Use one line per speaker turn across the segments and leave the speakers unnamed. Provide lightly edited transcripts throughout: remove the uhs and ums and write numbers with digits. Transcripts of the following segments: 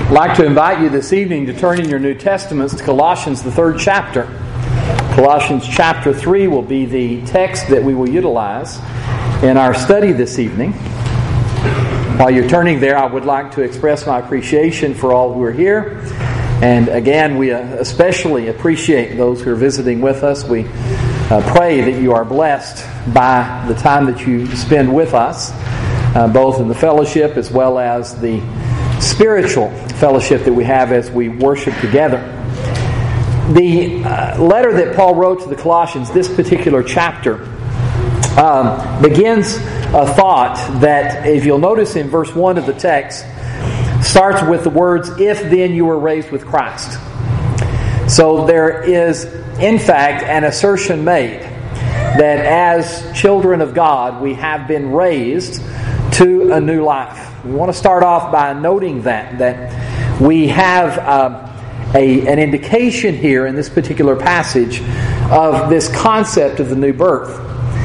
I'd like to invite you this evening to turn in your New Testaments to Colossians, the 3rd chapter. Colossians chapter 3 will be the text that we will utilize in our study this evening. While you're turning there, I would like to express my appreciation for all who are here. And again, we especially appreciate those who are visiting with us. We pray that you are blessed by the time that you spend with us, both in the fellowship as well as the spiritual fellowship that we have as we worship together. The letter that Paul wrote to the Colossians, this particular chapter, begins a thought that, if you'll notice in verse 1 of the text, starts with the words, "If then you were raised with Christ." So there is, in fact, an assertion made that as children of God, we have been raised to a new life. We want to start off by noting that we have an indication here in this particular passage of this concept of the new birth.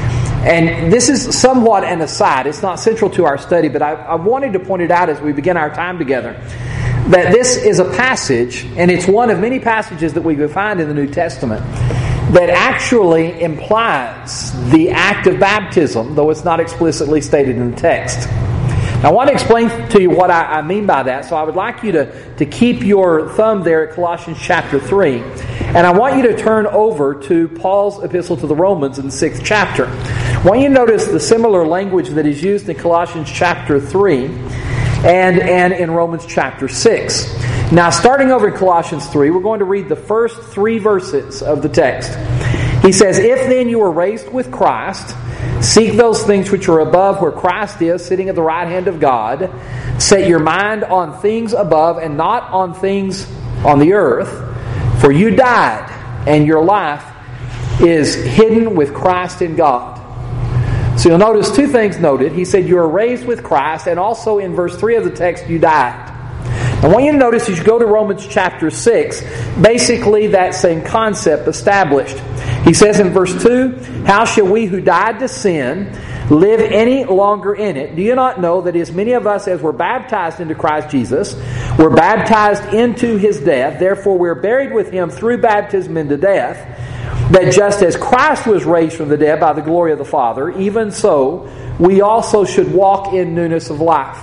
And this is somewhat an aside. It's not central to our study, but I wanted to point it out as we begin our time together, that this is a passage, and it's one of many passages that we can find in the New Testament, that actually implies the act of baptism, though it's not explicitly stated in the text. Now, I want to explain to you what I mean by that, so I would like you to keep your thumb there at Colossians chapter 3, and I want you to turn over to Paul's epistle to the Romans in the 6th chapter. I want you to notice the similar language that is used in Colossians chapter 3 and in Romans chapter 6. Now, starting over in Colossians 3, we're going to read the first 3 verses of the text. He says, "If then you were raised with Christ, seek those things which are above, where Christ is, sitting at the right hand of God. Set your mind on things above and not on things on the earth. For you died, and your life is hidden with Christ in God." So you'll notice 2 things noted. He said you are raised with Christ, and also in verse 3 of the text, you died. I want you to notice as you go to Romans chapter 6, basically that same concept established. He says in verse 2, "How shall we who died to sin live any longer in it? Do you not know that as many of us as were baptized into Christ Jesus were baptized into His death? Therefore we are buried with Him through baptism into death, that just as Christ was raised from the dead by the glory of the Father, even so we also should walk in newness of life."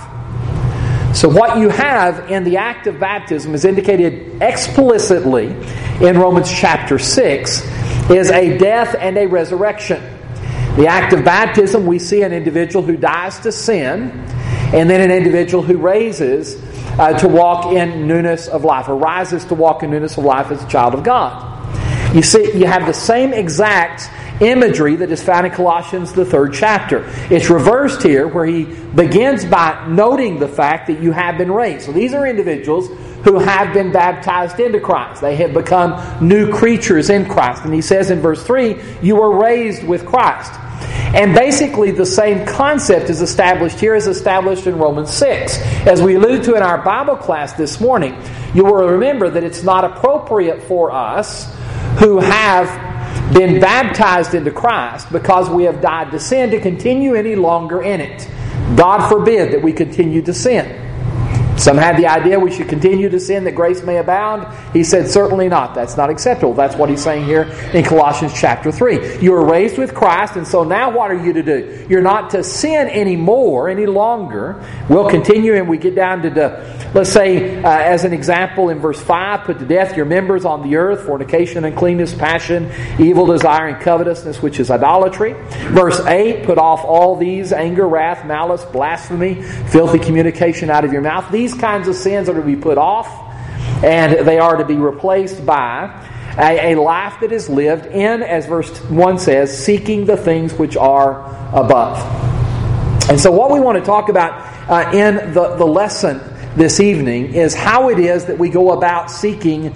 So what you have in the act of baptism is indicated explicitly in Romans chapter 6 is a death and a resurrection. The act of baptism, we see an individual who dies to sin, and then an individual who raises to walk in newness of life, or rises to walk in newness of life as a child of God. You see, you have the same exact imagery that is found in Colossians, the 3rd chapter. It's reversed here, where he begins by noting the fact that you have been raised. So these are individuals who have been baptized into Christ. They have become new creatures in Christ. And he says in verse 3, you were raised with Christ. And basically the same concept is established here as established in Romans 6. As we alluded to in our Bible class this morning, you will remember that it's not appropriate for us who have been baptized into Christ because we have died to sin to continue any longer in it. God forbid that we continue to sin. Some had the idea we should continue to sin that grace may abound. He said, certainly not. That's not acceptable. That's what he's saying here in Colossians chapter 3. You were raised with Christ, and so now what are you to do? You're not to sin anymore, any longer. We'll continue, and we get down to let's say, as an example, in verse 5, put to death your members on the earth, fornication, uncleanness, passion, evil desire, and covetousness, which is idolatry. Verse 8, put off all these, anger, wrath, malice, blasphemy, filthy communication out of your mouth. These kinds of sins are to be put off, and they are to be replaced by a life that is lived in, as verse 1 says, seeking the things which are above. And so what we want to talk about in the lesson this evening is how it is that we go about seeking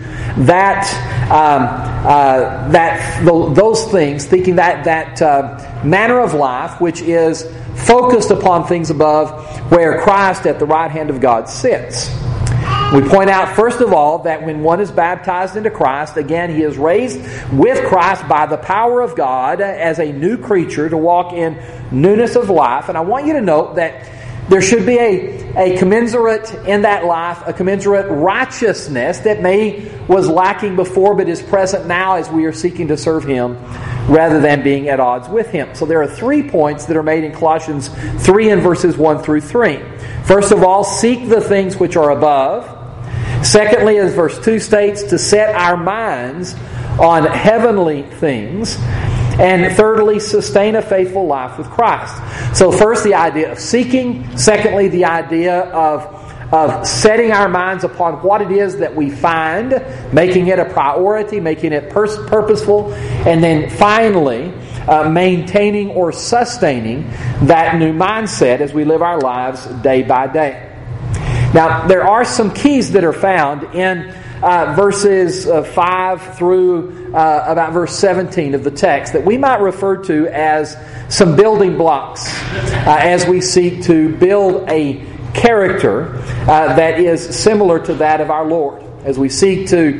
those things, seeking that manner of life which is focused upon things above, where Christ at the right hand of God sits. We point out, first of all, that when one is baptized into Christ, again, he is raised with Christ by the power of God as a new creature to walk in newness of life. And I want you to note that there should be a commensurate in that life, a commensurate righteousness that was lacking before but is present now as we are seeking to serve Him rather than being at odds with Him. So there are 3 points that are made in Colossians 3 and verses 1 through 3. First of all, seek the things which are above. Secondly, as verse 2 states, to set our minds on heavenly things. And thirdly, sustain a faithful life with Christ. So first, the idea of seeking. Secondly, the idea of setting our minds upon what it is that we find, making it a priority, making it purposeful. And then finally, maintaining or sustaining that new mindset as we live our lives day by day. Now, there are some keys that are found in verses 5 through about verse 17 of the text that we might refer to as some building blocks as we seek to build a character that is similar to that of our Lord, as we seek to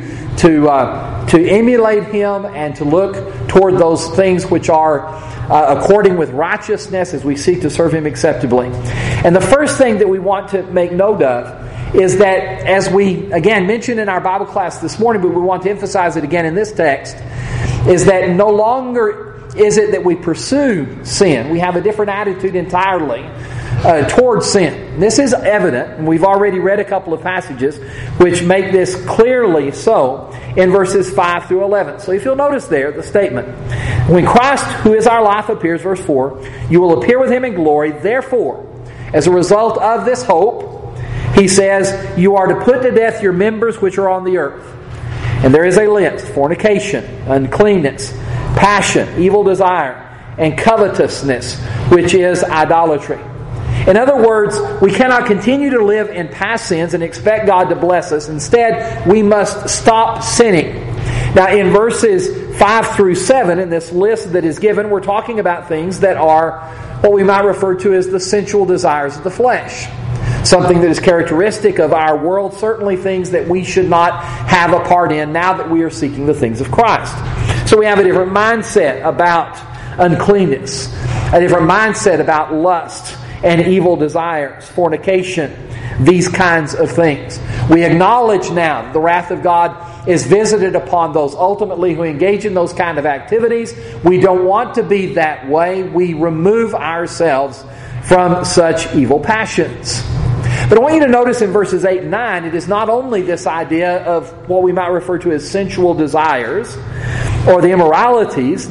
emulate Him and to look toward those things which are according with righteousness as we seek to serve Him acceptably. And the first thing that we want to make note of is that, as we again mentioned in our Bible class this morning, but we want to emphasize it again in this text, is that no longer is it that we pursue sin. We have a different attitude entirely towards sin. This is evident, and we've already read a couple of passages which make this clearly so in verses 5 through 11. So if you'll notice there, the statement, when Christ, who is our life, appears, verse 4, you will appear with Him in glory. Therefore, as a result of this hope, he says, you are to put to death your members which are on the earth. And there is a list: fornication, uncleanness, passion, evil desire, and covetousness, which is idolatry. In other words, we cannot continue to live in past sins and expect God to bless us. Instead, we must stop sinning. Now, in verses 5 through 7, in this list that is given, we're talking about things that are what we might refer to as the sensual desires of the flesh. Something that is characteristic of our world, certainly things that we should not have a part in now that we are seeking the things of Christ. So we have a different mindset about uncleanness, a different mindset about lust and evil desires, fornication, these kinds of things. We acknowledge now that the wrath of God is visited upon those ultimately who engage in those kind of activities. We don't want to be that way. We remove ourselves from such evil passions. But I want you to notice in verses 8 and 9, it is not only this idea of what we might refer to as sensual desires or the immoralities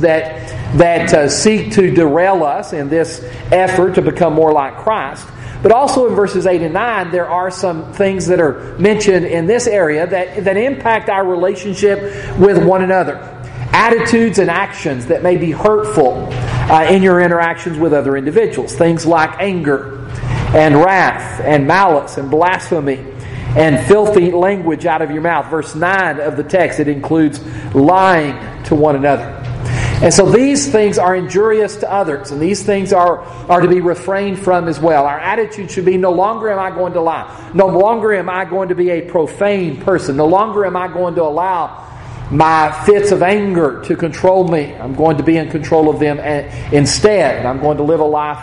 that seek to derail us in this effort to become more like Christ, but also in verses 8 and 9, there are some things that are mentioned in this area that impact our relationship with one another. Attitudes and actions that may be hurtful in your interactions with other individuals. Things like anger and wrath and malice and blasphemy and filthy language out of your mouth. Verse 9 of the text, it includes lying to one another. And so these things are injurious to others, and these things are to be refrained from as well. Our attitude should be, no longer am I going to lie. No longer am I going to be a profane person. No longer am I going to allow my fits of anger to control me. I'm going to be in control of them instead. I'm going to live a life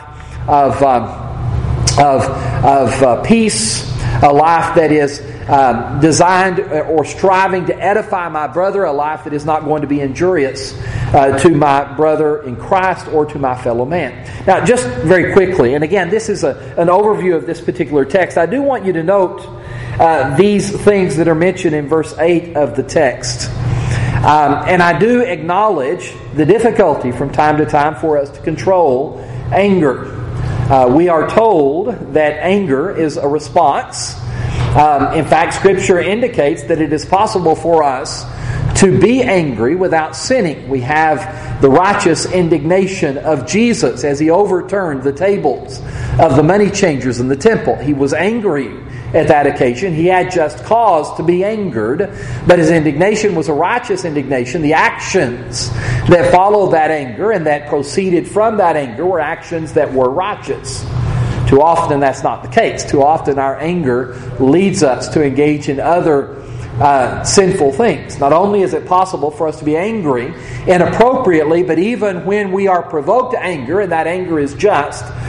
of peace, a life that is designed or striving to edify my brother, a life that is not going to be injurious to my brother in Christ or to my fellow man. Now, just very quickly, and again, this is an overview of this particular text. I do want you to note these things that are mentioned in verse 8 of the text. And I do acknowledge the difficulty from time to time for us to control anger. We are told that anger is a response. In fact, Scripture indicates that it is possible for us to be angry without sinning. We have the righteous indignation of Jesus as He overturned the tables of the money changers in the temple. He was angry at that occasion. He had just cause to be angered, but His indignation was a righteous indignation. The actions that followed that anger and that proceeded from that anger were actions that were righteous. Too often that's not the case. Too often our anger leads us to engage in other sinful things. Not only is it possible for us to be angry inappropriately, but even when we are provoked to anger, and that anger is just,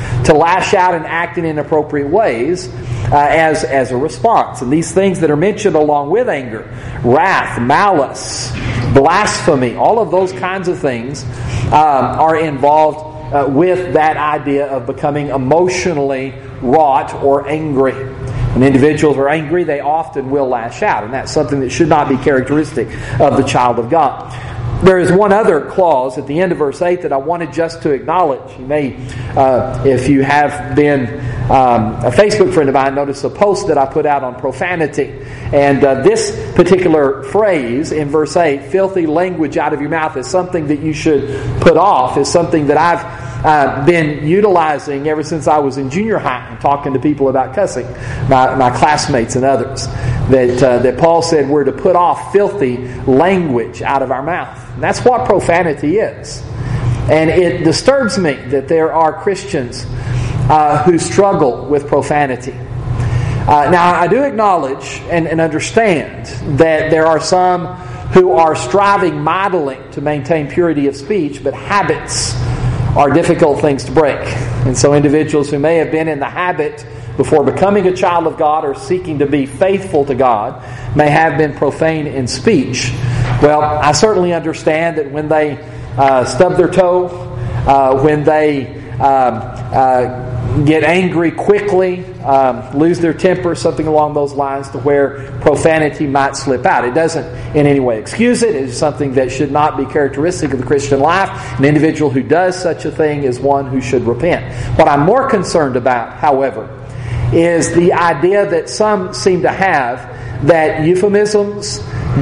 to lash out and act in inappropriate ways as a response. And these things that are mentioned along with anger, wrath, malice, blasphemy, all of those kinds of things are involved with that idea of becoming emotionally wrought or angry. When individuals are angry, they often will lash out, and that's something that should not be characteristic of the child of God. There is one other clause at the end of verse 8 that I wanted just to acknowledge. You may, if you have been a Facebook friend of mine, notice a post that I put out on profanity. And this particular phrase in verse 8, filthy language out of your mouth, is something that you should put off, is something that I've been utilizing ever since I was in junior high and talking to people about cussing, my classmates and others. That Paul said we're to put off filthy language out of our mouth. And that's what profanity is. And it disturbs me that there are Christians who struggle with profanity. Now, I do acknowledge and understand that there are some who are striving mightily to maintain purity of speech, but habits are difficult things to break. And so individuals who may have been in the habit before becoming a child of God or seeking to be faithful to God may have been profane in speech. Well, I certainly understand that when they stub their toe, when they get angry quickly, lose their temper, something along those lines, to where profanity might slip out. It doesn't in any way excuse it. It is something that should not be characteristic of the Christian life. An individual who does such a thing is one who should repent. What I'm more concerned about, however, is the idea that some seem to have that euphemisms,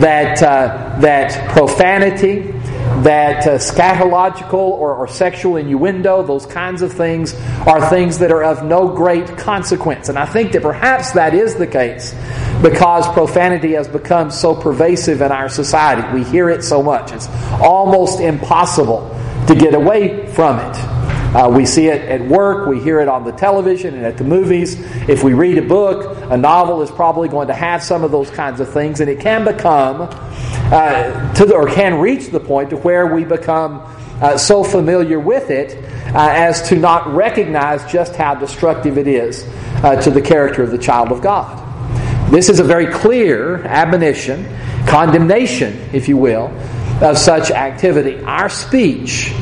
that profanity, that scatological or sexual innuendo, those kinds of things, are things that are of no great consequence. And I think that perhaps that is the case because profanity has become so pervasive in our society. We hear it so much. It's almost impossible to get away from it. We see it at work, we hear it on the television and at the movies. If we read a book, a novel is probably going to have some of those kinds of things, and it can become can reach the point to where we become so familiar with it as to not recognize just how destructive it is to the character of the child of God. This is a very clear admonition, condemnation, if you will, of such activity. Our speech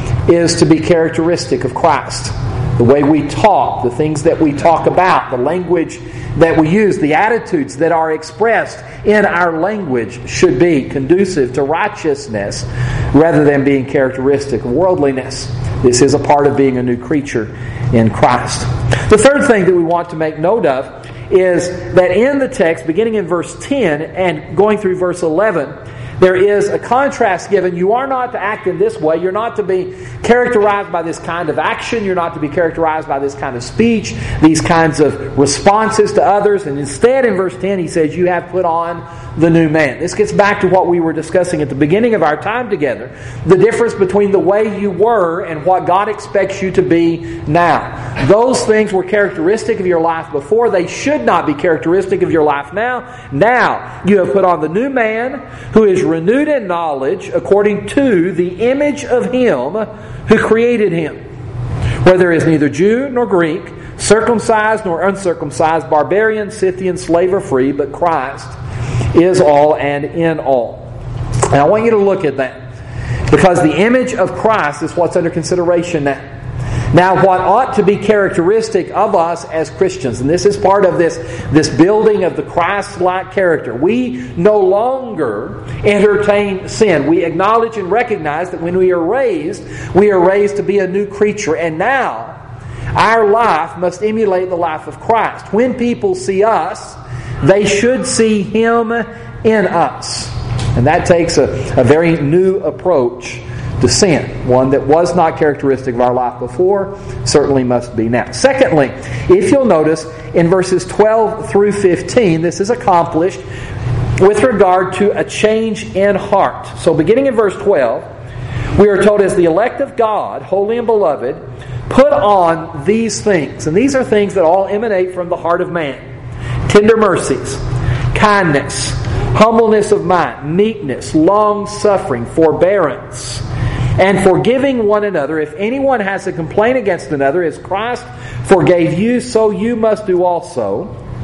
is to be characteristic of Christ. The way we talk, the things that we talk about, the language that we use, the attitudes that are expressed in our language should be conducive to righteousness rather than being characteristic of worldliness. This is a part of being a new creature in Christ. The third thing that we want to make note of is that in the text, beginning in verse 10 and going through verse 11, there is a contrast given. You are not to act in this way. You're not to be characterized by this kind of action. You're not to be characterized by this kind of speech, these kinds of responses to others. And instead, in verse 10, he says, you have put on the new man. This gets back to what we were discussing at the beginning of our time together. The difference between the way you were and what God expects you to be now. Those things were characteristic of your life before. They should not be characteristic of your life now. Now, you have put on the new man who is renewed in knowledge according to the image of Him who created him. Where there is neither Jew nor Greek, circumcised nor uncircumcised, barbarian, Scythian, slave or free, but Christ is all and in all. And I want you to look at that, because the image of Christ is what's under consideration now. Now, what ought to be characteristic of us as Christians, and this is part of this building of the Christ-like character, we no longer entertain sin. We acknowledge and recognize that when we are raised to be a new creature. And now, our life must emulate the life of Christ. When people see us, they should see Him in us. And that takes a very new approach to sin. One that was not characteristic of our life before, certainly must be now. Secondly, if you'll notice, in verses 12 through 15, this is accomplished with regard to a change in heart. So beginning in verse 12, we are told, as the elect of God, holy and beloved, put on these things. And these are things that all emanate from the heart of man. Tender mercies, kindness, humbleness of mind, meekness, long-suffering, forbearance, and forgiving one another. If anyone has a complaint against another, as Christ forgave you, so you must do also.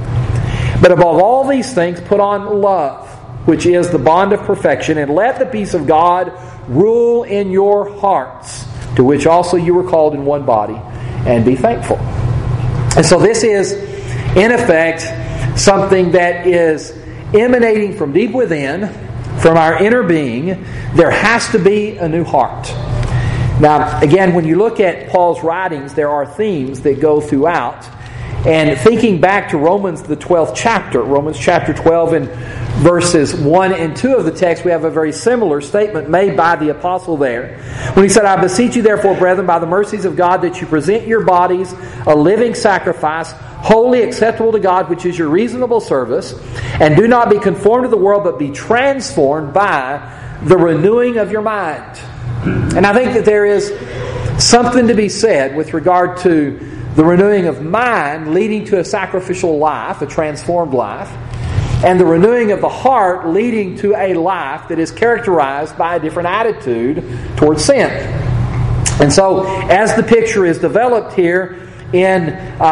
But above all these things, put on love, which is the bond of perfection, and let the peace of God rule in your hearts, to which also you were called in one body, and be thankful. And so this is, in effect, something that is emanating from deep within, from our inner being. There has to be a new heart. Now, again, when you look at Paul's writings, there are themes that go throughout. And thinking back to Romans, the 12th chapter, Romans chapter 12 and verses 1 and 2 of the text, we have a very similar statement made by the apostle there. When he said, I beseech you therefore, brethren, by the mercies of God, that you present your bodies a living sacrifice, wholly acceptable to God, which is your reasonable service, and do not be conformed to the world, but be transformed by the renewing of your mind. And I think that there is something to be said with regard to the renewing of mind leading to a sacrificial life, a transformed life, and the renewing of the heart leading to a life that is characterized by a different attitude towards sin. And so, as the picture is developed here in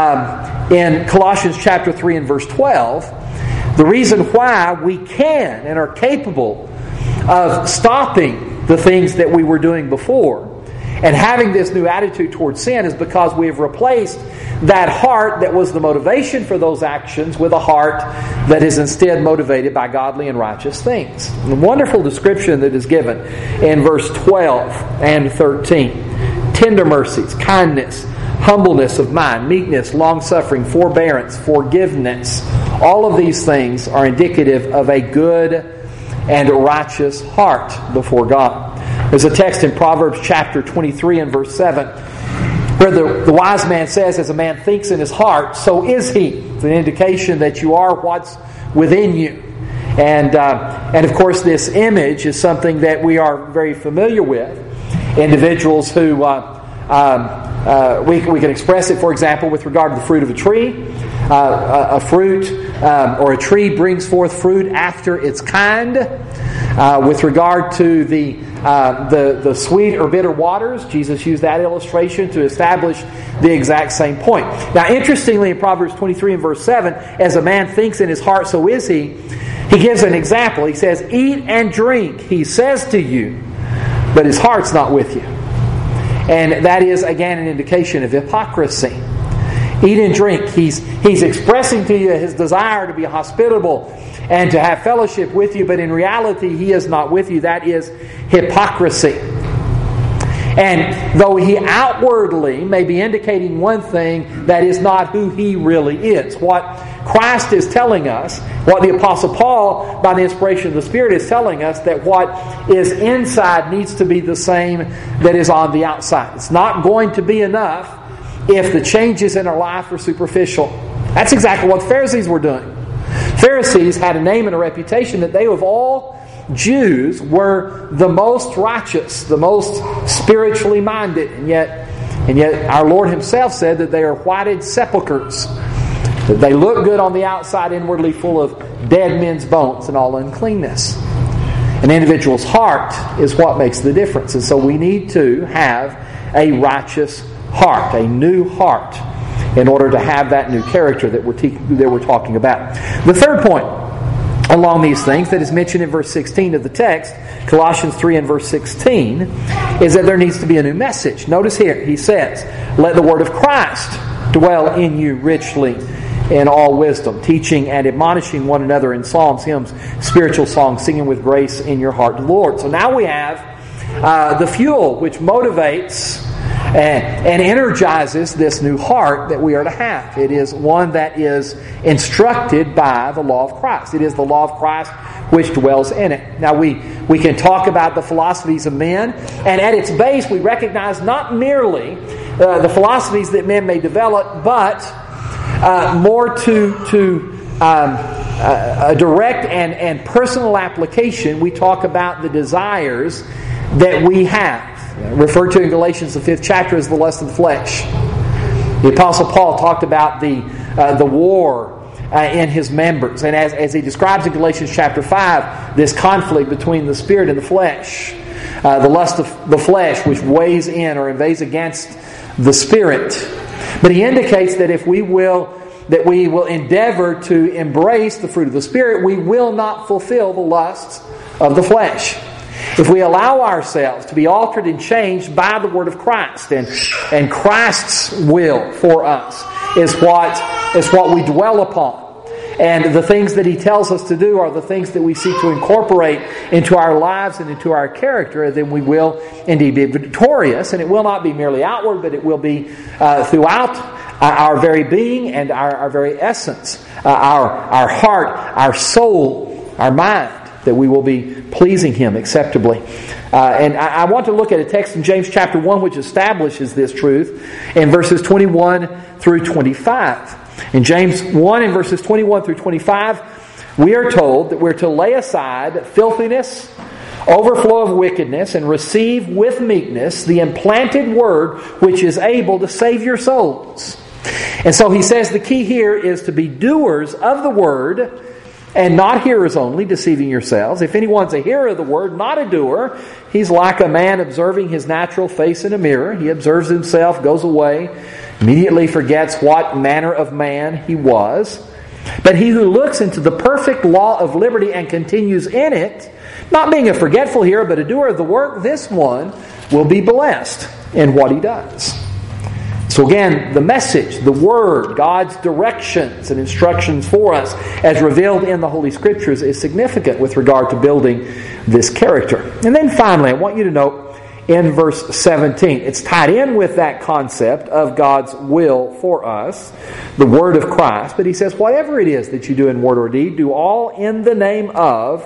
Colossians chapter 3 and verse 12, the reason why we can and are capable of stopping the things that we were doing before and having this new attitude towards sin is because we have replaced that heart that was the motivation for those actions with a heart that is instead motivated by godly and righteous things. The wonderful description that is given in verse 12 and 13. Tender mercies, kindness, humbleness of mind, meekness, long-suffering, forbearance, forgiveness. All of these things are indicative of a good and righteous heart before God. There's a text in Proverbs chapter 23 and verse 7 where the wise man says, as a man thinks in his heart, so is he. It's an indication that you are what's within you. And of course this image is something that we are very familiar with. Individuals who, we can express it, for example, with regard to the fruit of a tree. A fruit or a tree brings forth fruit after its kind. With regard to the sweet or bitter waters, Jesus used that illustration to establish the exact same point. Now, interestingly, in Proverbs 23 and verse 7, as a man thinks in his heart, so is he. He gives an example. He says, eat and drink, he says to you, but his heart's not with you. And that is, again, an indication of hypocrisy. Eat and drink. He's expressing to you his desire to be hospitable and to have fellowship with you, but in reality, he is not with you. That is hypocrisy. And though he outwardly may be indicating one thing, that is not who he really is. What Christ is telling us, what the Apostle Paul, by the inspiration of the Spirit, is telling us, that what is inside needs to be the same that is on the outside. It's not going to be enough if the changes in our life are superficial. That's exactly what the Pharisees were doing. Pharisees had a name and a reputation that they, of all Jews, were the most righteous, the most spiritually minded, and yet our Lord Himself said that they are whited sepulchres. That they look good on the outside, inwardly full of dead men's bones and all uncleanness. An individual's heart is what makes the difference, and so we need to have a righteous heart, a new heart, in order to have that new character that we're talking about. The third point along these things that is mentioned in verse 16 of the text, Colossians 3 and verse 16, is that there needs to be a new message. Notice here, he says, let the word of Christ dwell in you richly in all wisdom, teaching and admonishing one another in psalms, hymns, spiritual songs, singing with grace in your heart to the Lord. So now we have the fuel which motivates and energizes this new heart that we are to have. It is one that is instructed by the law of Christ. It is the law of Christ which dwells in it. Now we can talk about the philosophies of men, and at its base we recognize not merely the philosophies that men may develop, but more to a direct and personal application. We talk about the desires that we have. Referred to in Galatians, the 5th chapter, as the lust of the flesh. The Apostle Paul talked about the war in his members. And as he describes in Galatians chapter 5, this conflict between the spirit and the flesh. the lust of the flesh, which weighs in or invades against the Spirit. But he indicates that we will endeavor to embrace the fruit of the Spirit, we will not fulfill the lusts of the flesh. If we allow ourselves to be altered and changed by the Word of Christ, and Christ's will for us is what we dwell upon. And the things that He tells us to do are the things that we seek to incorporate into our lives and into our character, then we will indeed be victorious. And it will not be merely outward, but it will be throughout our very being and our very essence, our heart, our soul, our mind, that we will be pleasing Him acceptably. And I want to look at a text in James chapter 1 which establishes this truth in verses 21 through 25. In James 1 in verses 21 through 25, we are told that we're to lay aside filthiness, overflow of wickedness, and receive with meekness the implanted word which is able to save your souls. And so he says the key here is to be doers of the word and not hearers only, deceiving yourselves. If anyone's a hearer of the word, not a doer, he's like a man observing his natural face in a mirror. He observes himself, goes away, immediately forgets what manner of man he was. But he who looks into the perfect law of liberty and continues in it, not being a forgetful hearer, but a doer of the work, this one will be blessed in what he does. So again, the message, the Word, God's directions and instructions for us as revealed in the Holy Scriptures is significant with regard to building this character. And then finally, I want you to note in verse 17, it's tied in with that concept of God's will for us, the Word of Christ. But he says, whatever it is that you do in word or deed, do all in the name of,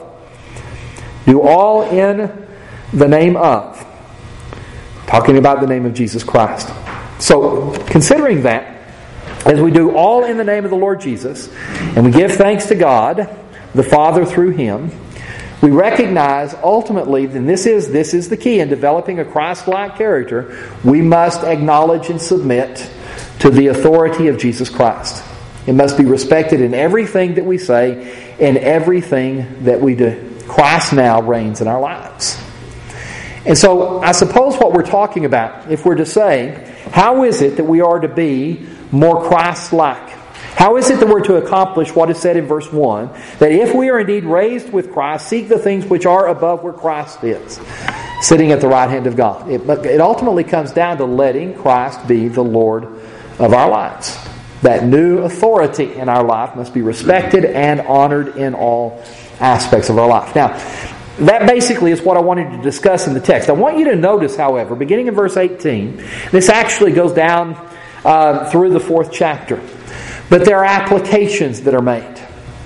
talking about the name of Jesus Christ. So, considering that, as we do all in the name of the Lord Jesus, and we give thanks to God, the Father through Him, we recognize ultimately, and this is the key in developing a Christ-like character, we must acknowledge and submit to the authority of Jesus Christ. It must be respected in everything that we say, in everything that we do. Christ now reigns in our lives. And so, I suppose what we're talking about, if we're to say, how is it that we are to be more Christ-like? How is it that we're to accomplish what is said in verse 1? That if we are indeed raised with Christ, seek the things which are above where Christ is, sitting at the right hand of God. It ultimately comes down to letting Christ be the Lord of our lives. That new authority in our life must be respected and honored in all aspects of our life. Now, that basically is what I wanted to discuss in the text. I want you to notice, however, beginning in verse 18, this actually goes down through the 4th chapter. But there are applications that are made.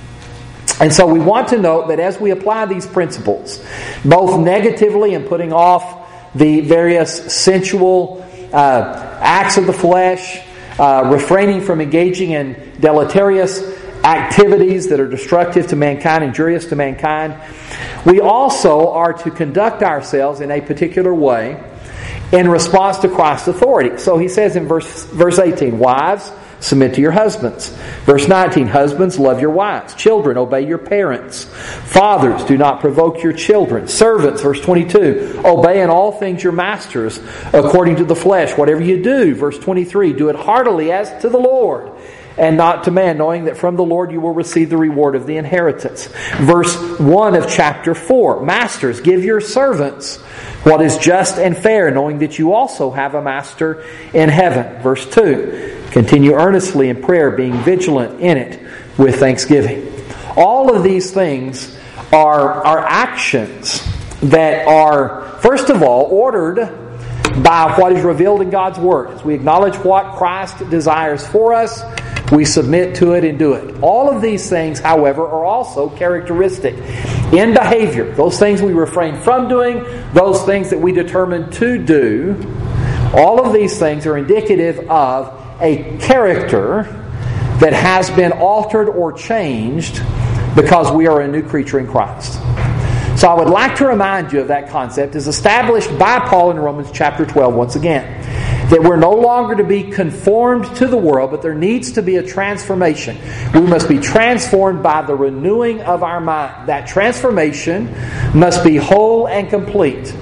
And so we want to note that as we apply these principles, both negatively in putting off the various sensual acts of the flesh, refraining from engaging in deleterious activities that are destructive to mankind, injurious to mankind, we also are to conduct ourselves in a particular way in response to Christ's authority. So he says in verse 18, wives, submit to your husbands. Verse 19, husbands, love your wives. Children, obey your parents. Fathers, do not provoke your children. Servants, verse 22, obey in all things your masters according to the flesh. Whatever you do, verse 23, do it heartily as to the Lord and not to man, knowing that from the Lord you will receive the reward of the inheritance. Verse 1 of chapter 4, masters, give your servants what is just and fair, knowing that you also have a master in heaven. Verse 2, continue earnestly in prayer, being vigilant in it with thanksgiving. All of these things are actions that are, first of all, ordered by what is revealed in God's Word. As we acknowledge what Christ desires for us, we submit to it and do it. All of these things, however, are also characteristic in behavior. Those things we refrain from doing, those things that we determine to do, all of these things are indicative of a character that has been altered or changed because we are a new creature in Christ. So I would like to remind you of that concept as established by Paul in Romans chapter 12 once again. That we're no longer to be conformed to the world, but there needs to be a transformation. We must be transformed by the renewing of our mind. That transformation must be whole and complete.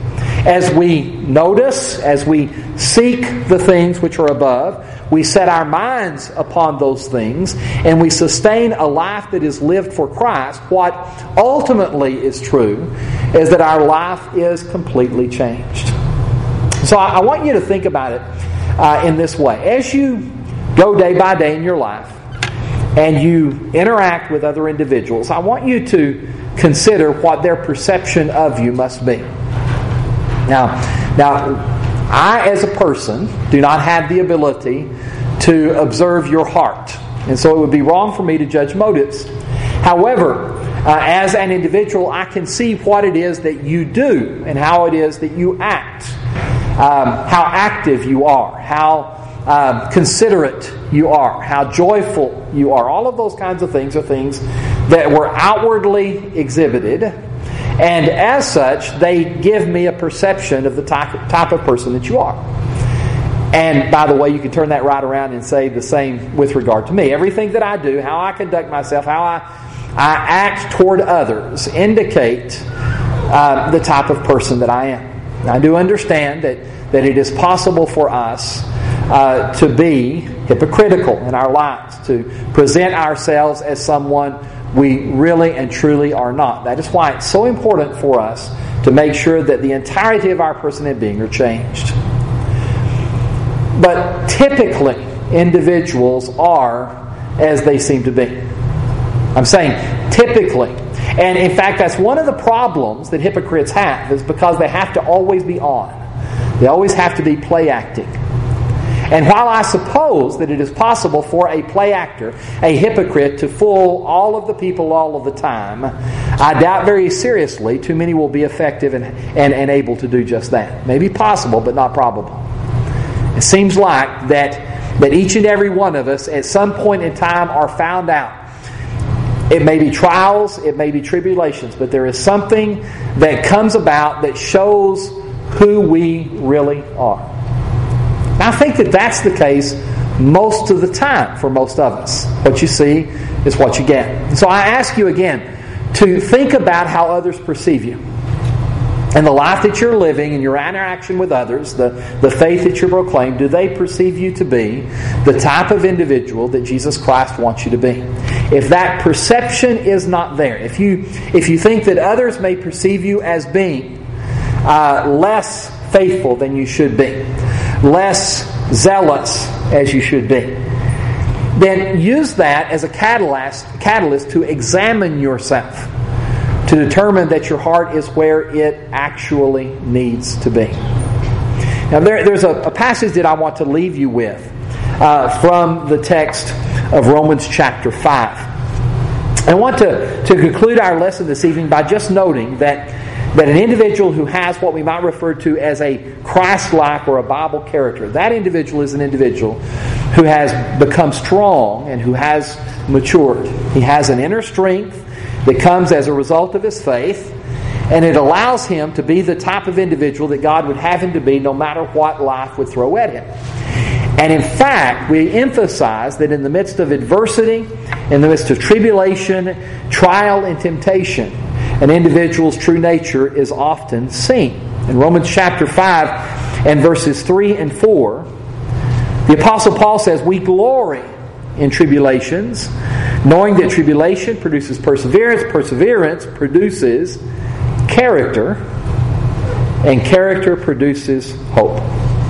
As we notice, as we seek the things which are above, we set our minds upon those things, and we sustain a life that is lived for Christ. What ultimately is true is that our life is completely changed. So I want you to think about it in this way. As you go day by day in your life, and you interact with other individuals, I want you to consider what their perception of you must be. Now, I as a person do not have the ability to observe your heart. And so it would be wrong for me to judge motives. However, as an individual, I can see what it is that you do and how it is that you act. How active you are, how considerate you are, how joyful you are. All of those kinds of things are things that were outwardly exhibited, and as such, they give me a perception of the type of person that you are. And by the way, you can turn that right around and say the same with regard to me. Everything that I do, how I conduct myself, how I act toward others, indicate the type of person that I am. I do understand that it is possible for us to be hypocritical in our lives, to present ourselves as someone we really and truly are not. That is why it's so important for us to make sure that the entirety of our person and being are changed. But typically, individuals are as they seem to be. I'm saying typically. And in fact, that's one of the problems that hypocrites have, is because they have to always be on. They always have to be play acting. And while I suppose that it is possible for a play actor, a hypocrite, to fool all of the people all of the time, I doubt very seriously too many will be effective and able to do just that. Maybe possible, but not probable. It seems like that each and every one of us at some point in time are found out. It may be trials, it may be tribulations, but there is something that comes about that shows who we really are. Now, I think that that's the case most of the time for most of us. What you see is what you get. So I ask you again to think about how others perceive you. And the life that you're living and your interaction with others, the faith that you proclaim, do they perceive you to be the type of individual that Jesus Christ wants you to be? If that perception is not there, if you think that others may perceive you as being less faithful than you should be, less zealous as you should be, then use that as a catalyst to examine yourself, to determine that your heart is where it actually needs to be. Now there's a passage that I want to leave you with from the text of Romans chapter 5. I want to conclude our lesson this evening by just noting that an individual who has what we might refer to as a Christ-like or a Bible character, that individual is an individual who has become strong and who has matured. He has an inner strength that comes as a result of his faith, and it allows him to be the type of individual that God would have him to be no matter what life would throw at him. And in fact, we emphasize that in the midst of adversity, in the midst of tribulation, trial, and temptation, an individual's true nature is often seen. In Romans chapter 5 and verses 3 and 4, the Apostle Paul says, "We glory in tribulations, knowing that tribulation produces perseverance, perseverance produces character, and character produces hope."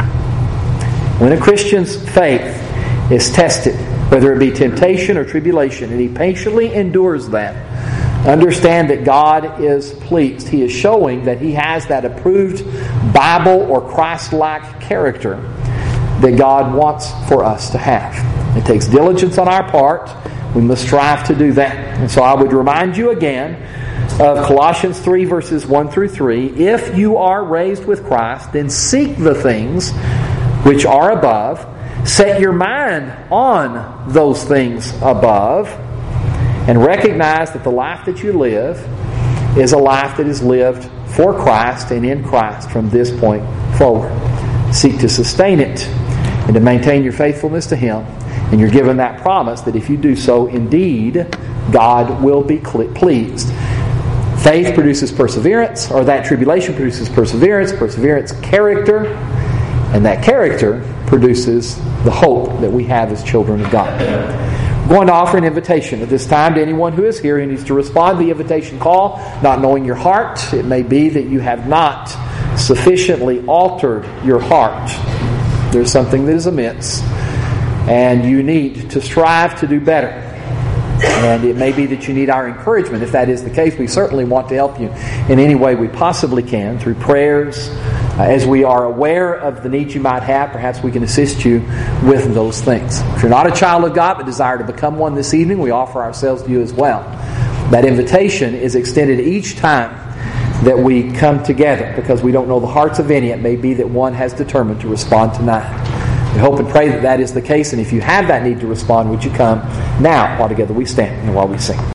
When a Christian's faith is tested, whether it be temptation or tribulation, and he patiently endures that, understand that God is pleased. He is showing that he has that approved Bible or Christ-like character that God wants for us to have. It takes diligence on our part. We must strive to do that. And so I would remind you again of Colossians 3 verses 1 through 3. If you are raised with Christ, then seek the things which are above. Set your mind on those things above. And recognize that the life that you live is a life that is lived for Christ and in Christ from this point forward. Seek to sustain it and to maintain your faithfulness to Him. And you're given that promise that if you do so, indeed, God will be pleased. Faith produces perseverance, or that tribulation produces perseverance, perseverance character, and that character produces the hope that we have as children of God. I'm going to offer an invitation at this time to anyone who is here who needs to respond to the invitation call, not knowing your heart. It may be that you have not sufficiently altered your heart. There's something that is amiss, and you need to strive to do better. And it may be that you need our encouragement. If that is the case, we certainly want to help you in any way we possibly can, through prayers. As we are aware of the needs you might have, perhaps we can assist you with those things. If you're not a child of God but desire to become one this evening, we offer ourselves to you as well. That invitation is extended each time that we come together, because we don't know the hearts of any. It may be that one has determined to respond tonight. We hope and pray that that is the case, and if you have that need to respond, would you come now while together we stand and while we sing.